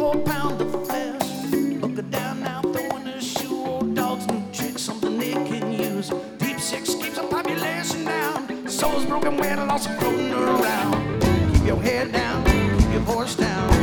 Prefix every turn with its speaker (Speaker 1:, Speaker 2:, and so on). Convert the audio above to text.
Speaker 1: for a pound of flesh. Look it down now, throwing a shoe. Old dogs, new tricks, something they can use. Deep six keeps the population down. Souls broken, weight lost, floating around. Keep your head down, keep your horse down.